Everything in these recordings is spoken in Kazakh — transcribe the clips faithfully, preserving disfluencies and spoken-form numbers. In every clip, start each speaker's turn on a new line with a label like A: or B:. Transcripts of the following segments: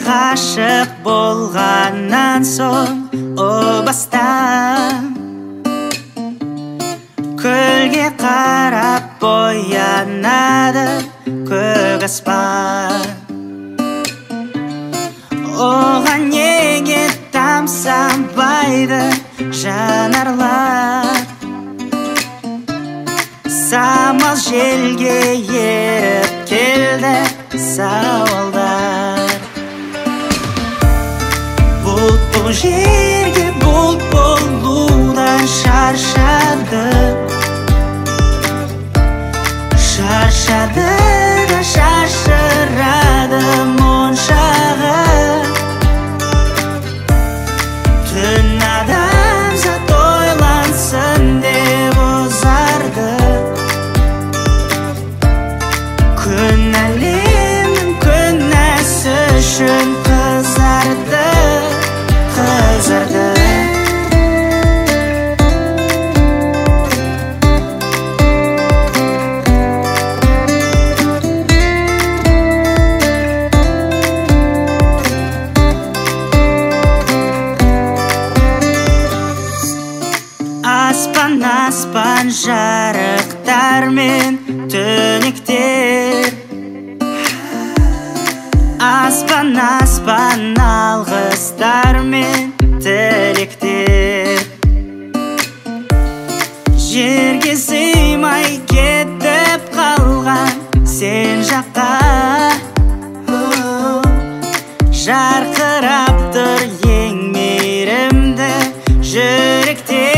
A: ғашық болғаннан соң о бастан көлге қарап боянады көк аспан. Оған неге тамсанбайды жанарлар, самал желге еріп келді сауалдар. Бұлт бұл жерге бұлт болудан шаршады, шаршады да шашырады моншағы. Түн адамзат ойлансын деп озарды, күн әлемнің күнәсі үшін қызарды, қызарды. Аспан аспан жарықтар мен түнектер, аспан аспан алғыстар мен тілектер. Жерге сыймай кетіп қалған сен жаққа жарқырап тұр ең мейірімді жүректер.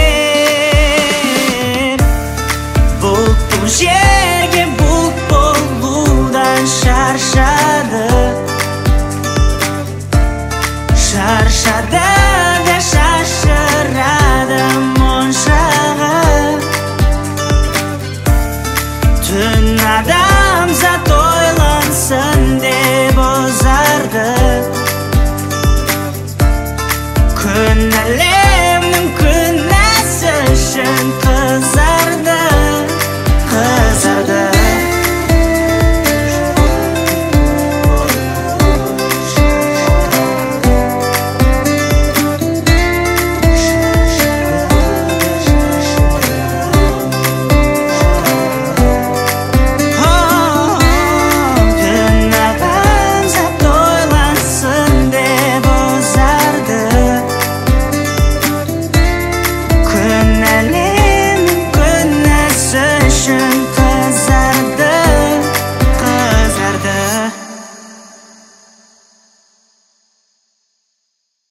A: Жерге бұлт болудан шаршады, шаршады да шашырады моншағы. Түн адамзат ойлансын деп озарды, күн әлемнің